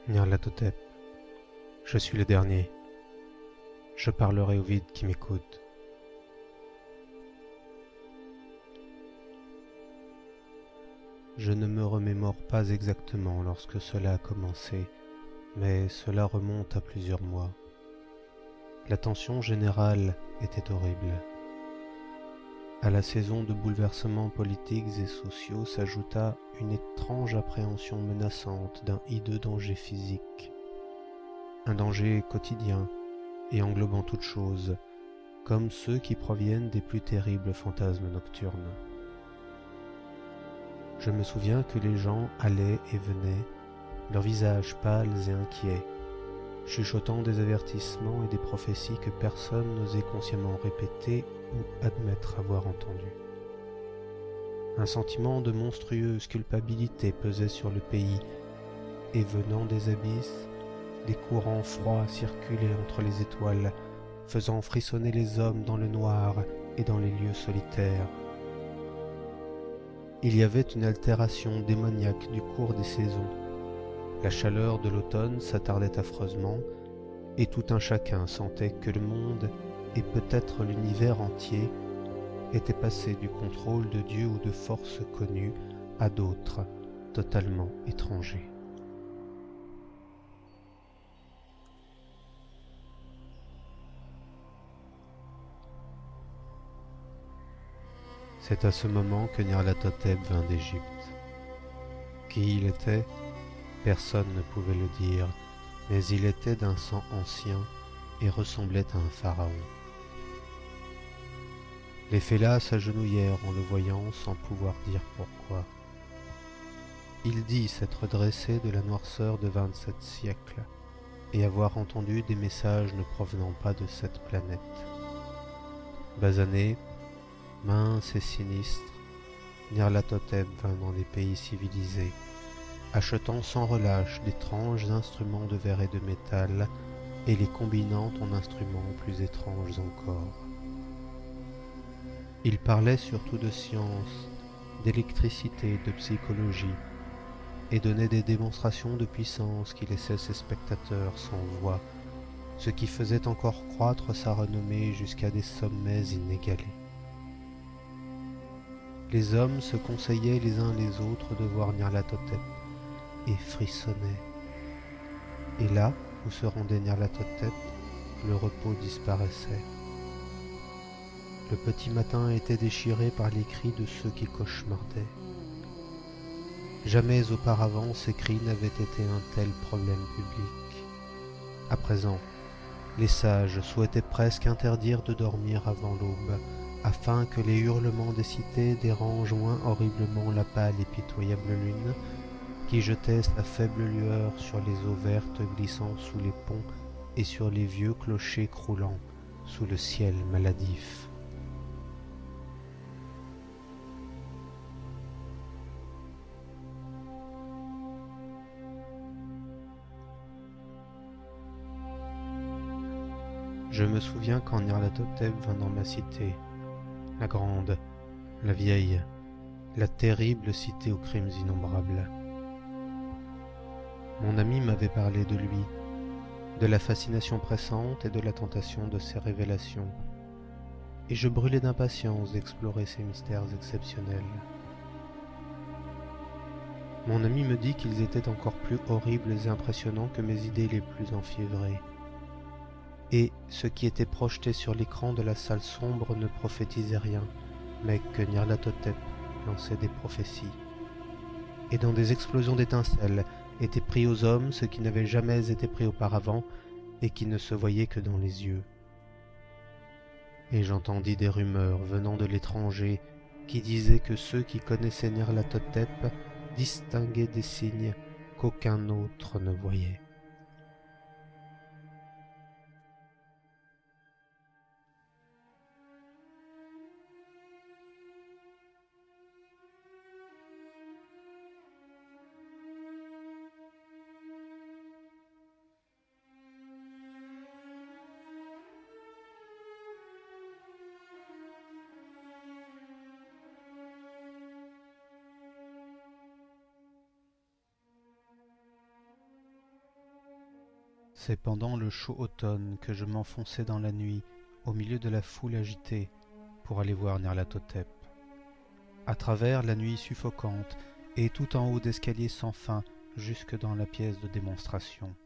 Nyarlathotep, je suis le dernier. Je parlerai au vide qui m'écoute. Je ne me remémore pas exactement lorsque cela a commencé, mais cela remonte à plusieurs mois. La tension générale était horrible. À la saison de bouleversements politiques et sociaux s'ajouta une étrange appréhension menaçante d'un hideux danger physique. Un danger quotidien et englobant toute chose, comme ceux qui proviennent des plus terribles fantasmes nocturnes. Je me souviens que les gens allaient et venaient, leurs visages pâles et inquiets, chuchotant des avertissements et des prophéties que personne n'osait consciemment répéter ou admettre avoir entendues. Un sentiment de monstrueuse culpabilité pesait sur le pays, et venant des abysses, des courants froids circulaient entre les étoiles, faisant frissonner les hommes dans le noir et dans les lieux solitaires. Il y avait une altération démoniaque du cours des saisons. La chaleur de l'automne s'attardait affreusement, et tout un chacun sentait que le monde, et peut-être l'univers entier, était passé du contrôle de Dieu ou de forces connues à d'autres, totalement étrangers. C'est à ce moment que Nyarlathotep vint d'Égypte. Qui il était, personne ne pouvait le dire, mais il était d'un sang ancien et ressemblait à un pharaon. Les Fellahs s'agenouillèrent en le voyant sans pouvoir dire pourquoi. Il dit s'être dressé de la noirceur de 27 siècles et avoir entendu des messages ne provenant pas de cette planète. Basané, mince et sinistre, Nyarlathotep vint dans les pays civilisés, achetant sans relâche d'étranges instruments de verre et de métal et les combinant en instruments plus étranges encore. Il parlait surtout de science, d'électricité, de psychologie, et donnait des démonstrations de puissance qui laissaient ses spectateurs sans voix, ce qui faisait encore croître sa renommée jusqu'à des sommets inégalés. Les hommes se conseillaient les uns les autres de voir Nyarlathotep, et frissonnaient. Et là où se rendait Nyarlathotep, le repos disparaissait. Le petit matin était déchiré par les cris de ceux qui cauchemardaient. Jamais auparavant ces cris n'avaient été un tel problème public. À présent, les sages souhaitaient presque interdire de dormir avant l'aube, afin que les hurlements des cités dérangent moins horriblement la pâle et pitoyable lune, qui jetait sa faible lueur sur les eaux vertes glissant sous les ponts et sur les vieux clochers croulants sous le ciel maladif. Je me souviens quand Nyarlathotep vint dans ma cité, la grande, la vieille, la terrible cité aux crimes innombrables. Mon ami m'avait parlé de lui, de la fascination pressante et de la tentation de ses révélations, et je brûlais d'impatience d'explorer ces mystères exceptionnels. Mon ami me dit qu'ils étaient encore plus horribles et impressionnants que mes idées les plus enfiévrées. Et ce qui était projeté sur l'écran de la salle sombre ne prophétisait rien, mais que Nyarlathotep lançait des prophéties. Et dans des explosions d'étincelles était pris aux hommes ce qui n'avait jamais été pris auparavant et qui ne se voyait que dans les yeux. Et j'entendis des rumeurs venant de l'étranger qui disaient que ceux qui connaissaient Nyarlathotep distinguaient des signes qu'aucun autre ne voyait. C'est pendant le chaud automne que je m'enfonçais dans la nuit, au milieu de la foule agitée, pour aller voir Nyarlathotep. À travers la nuit suffocante, et tout en haut d'escaliers sans fin, jusque dans la pièce de démonstration.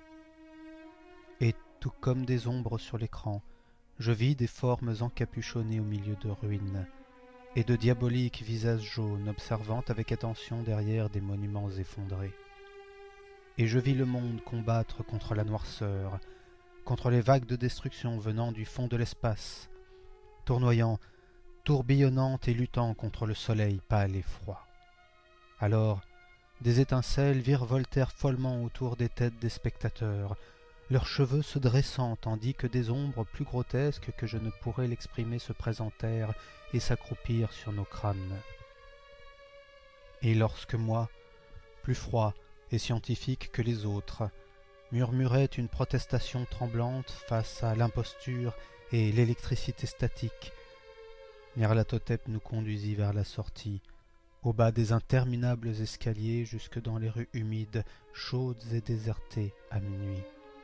Et tout comme des ombres sur l'écran, je vis des formes encapuchonnées au milieu de ruines, et de diaboliques visages jaunes observant avec attention derrière des monuments effondrés. Et je vis le monde combattre contre la noirceur, contre les vagues de destruction venant du fond de l'espace, tournoyant, tourbillonnant et luttant contre le soleil pâle et froid. Alors, des étincelles virevoltèrent follement autour des têtes des spectateurs, leurs cheveux se dressant tandis que des ombres plus grotesques que je ne pourrais l'exprimer se présentèrent et s'accroupirent sur nos crânes. Et lorsque moi, plus froid et scientifique que les autres, murmurait une protestation tremblante face à l'imposture et l'électricité statique, Nyarlathotep nous conduisit vers la sortie, au bas des interminables escaliers jusque dans les rues humides, chaudes et désertées à minuit.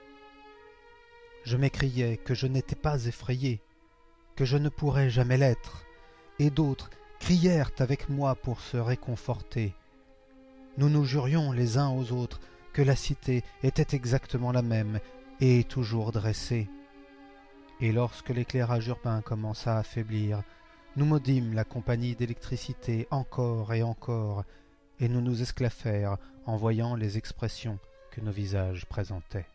Je m'écriai que je n'étais pas effrayé, que je ne pourrais jamais l'être, et d'autres crièrent avec moi pour se réconforter. Nous nous jurions les uns aux autres que la cité était exactement la même et toujours dressée. Et lorsque l'éclairage urbain commença à faiblir, nous maudîmes la compagnie d'électricité encore et encore, et nous nous esclaffèrent en voyant les expressions que nos visages présentaient.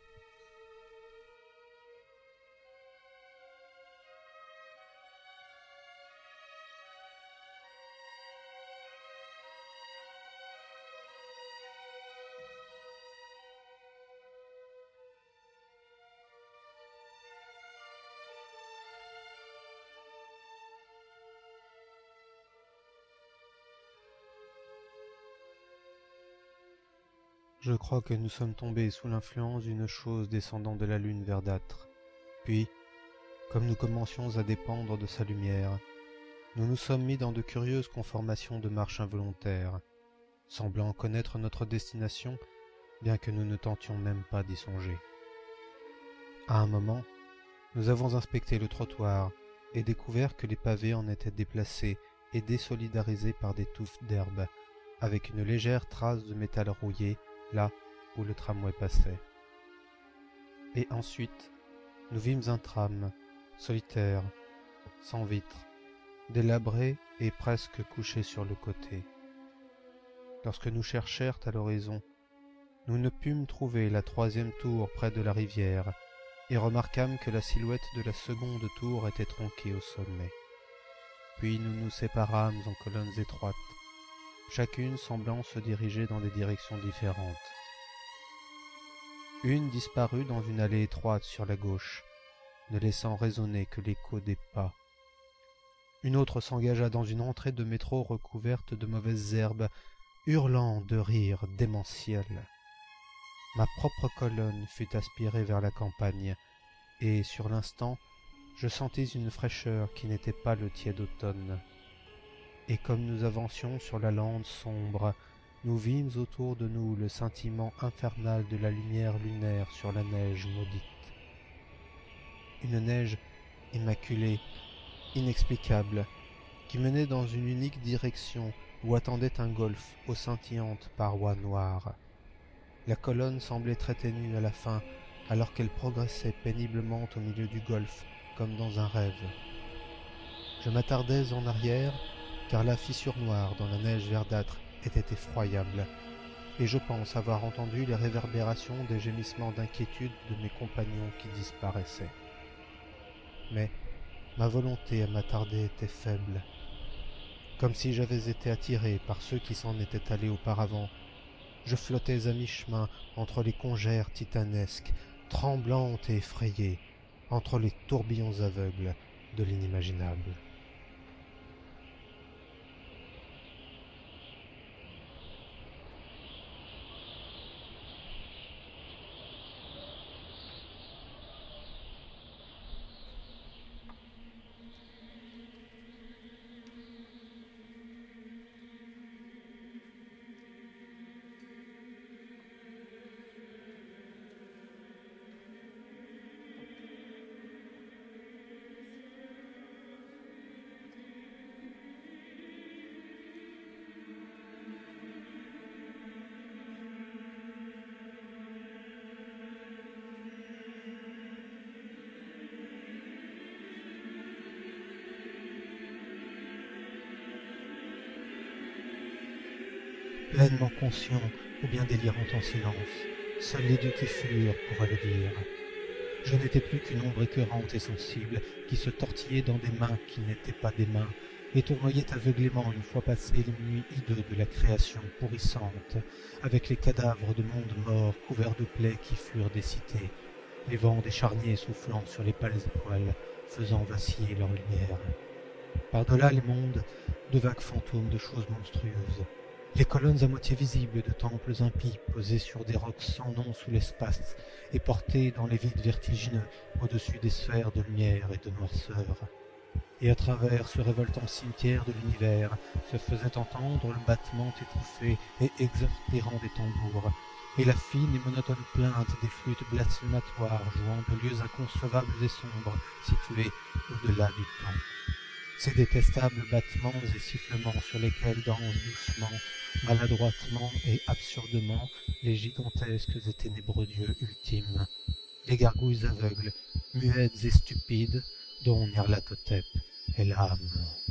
Je crois que nous sommes tombés sous l'influence d'une chose descendant de la lune verdâtre. Puis, comme nous commencions à dépendre de sa lumière, nous nous sommes mis dans de curieuses conformations de marche involontaires, semblant connaître notre destination, bien que nous ne tentions même pas d'y songer. À un moment, nous avons inspecté le trottoir et découvert que les pavés en étaient déplacés et désolidarisés par des touffes d'herbe, avec une légère trace de métal rouillé là où le tramway passait. Et ensuite, nous vîmes un tram, solitaire, sans vitres, délabré et presque couché sur le côté. Lorsque nous cherchèrent à l'horizon, nous ne pûmes trouver la troisième tour près de la rivière, et remarquâmes que la silhouette de la seconde tour était tronquée au sommet. Puis nous nous séparâmes en colonnes étroites, chacune semblant se diriger dans des directions différentes. Une disparut dans une allée étroite sur la gauche, ne laissant résonner que l'écho des pas. Une autre s'engagea dans une entrée de métro recouverte de mauvaises herbes, hurlant de rire démentiel. Ma propre colonne fut aspirée vers la campagne, et sur l'instant, je sentis une fraîcheur qui n'était pas le tiède automne. Et comme nous avancions sur la lande sombre, nous vîmes autour de nous le scintillement infernal de la lumière lunaire sur la neige maudite. Une neige immaculée, inexplicable, qui menait dans une unique direction où attendait un golfe aux scintillantes parois noires. La colonne semblait très ténue à la fin, alors qu'elle progressait péniblement au milieu du golfe, comme dans un rêve. Je m'attardais en arrière, car la fissure noire dans la neige verdâtre était effroyable, et je pense avoir entendu les réverbérations des gémissements d'inquiétude de mes compagnons qui disparaissaient. Mais ma volonté à m'attarder était faible, comme si j'avais été attiré par ceux qui s'en étaient allés auparavant. Je flottais à mi-chemin entre les congères titanesques, tremblantes et effrayées, entre les tourbillons aveugles de l'inimaginable. pleinement conscient ou bien délirant en silence. Seuls les dieux qui furent pourraient le dire. Je n'étais plus qu'une ombre écœurante et sensible qui se tortillait dans des mains qui n'étaient pas des mains et tournoyait aveuglément une fois passé les nuits hideux de la création pourrissante, avec les cadavres de mondes morts couverts de plaies qui furent des cités, les vents des charniers soufflant sur les pâles étoiles, faisant vaciller leur lumière. Par-delà les mondes, de vagues fantômes de choses monstrueuses, les colonnes à moitié visibles de temples impies posés sur des rocs sans nom sous l'espace et portés dans les vides vertigineux au-dessus des sphères de lumière et de noirceur. Et à travers ce révoltant cimetière de l'univers se faisait entendre le battement étouffé et exaspérant des tambours, et la fine et monotone plainte des flûtes blasphématoires jouant de lieux inconcevables et sombres situés au-delà du temps. Ces détestables battements et sifflements sur lesquels dansent doucement, maladroitement et absurdement les gigantesques et ténébreux dieux ultimes, les gargouilles aveugles, muettes et stupides, dont Nyarlathotep est l'âme.